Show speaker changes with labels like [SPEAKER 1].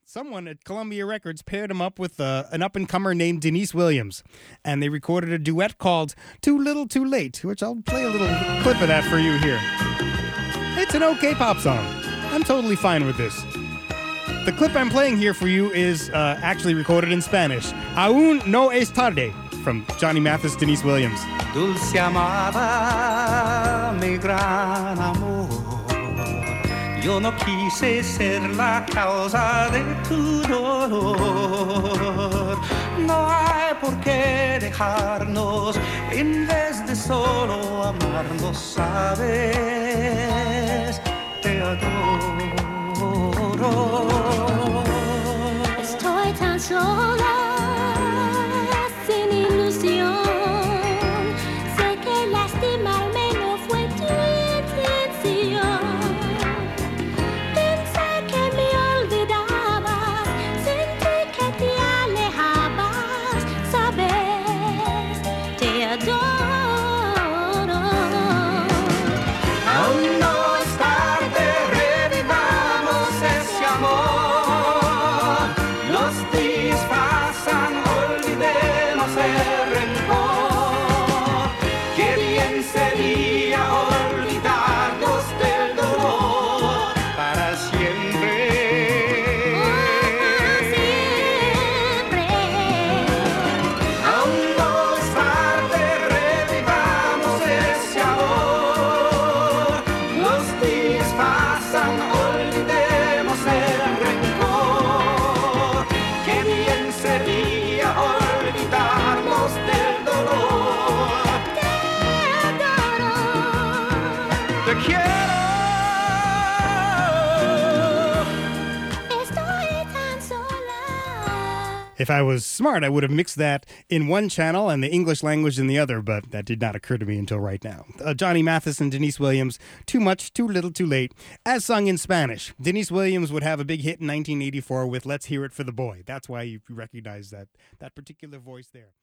[SPEAKER 1] someone at Columbia Records paired him up with an up-and-comer named Denise Williams, and they recorded a duet called Too Little Too Late, which I'll play a little clip of that for you here. It's an okay pop song. I'm totally fine with this. The clip I'm playing here for you is actually recorded in Spanish. Aún no es tarde, from Johnny Mathis, Denise Williams.
[SPEAKER 2] Dulce amada, mi gran amor, yo no quise ser la causa de tu dolor. No hay por qué dejarnos en vez de solo amarnos, sabes, te adoro.
[SPEAKER 3] Estoy tan sola, sin ilusión. Sé que lastimarme no fue tu intención. Pensé que me olvidabas, sentí que te alejabas, sabes, te adoro.
[SPEAKER 2] Aún no es tarde, revivamos ese amor. Los días pasan, olvidemos el rencor. Qué bien sería olvidarnos del dolor para siempre.
[SPEAKER 3] Siempre.
[SPEAKER 2] Aún no es tarde, revivamos ese amor. Los días pasan, olvidemos el rencor. Qué bien sería olvidarnos del dolor. Te quiero.
[SPEAKER 3] Estoy tan sola.
[SPEAKER 1] If I was smart, I would have mixed that in one channel and the English language in the other, but that did not occur to me until right now. Johnny Mathis and Denise Williams, Too Much, Too Little, Too Late, as sung in Spanish. Denise Williams would have a big hit in 1984 with Let's Hear It for the Boy. That's why you recognize that particular voice there.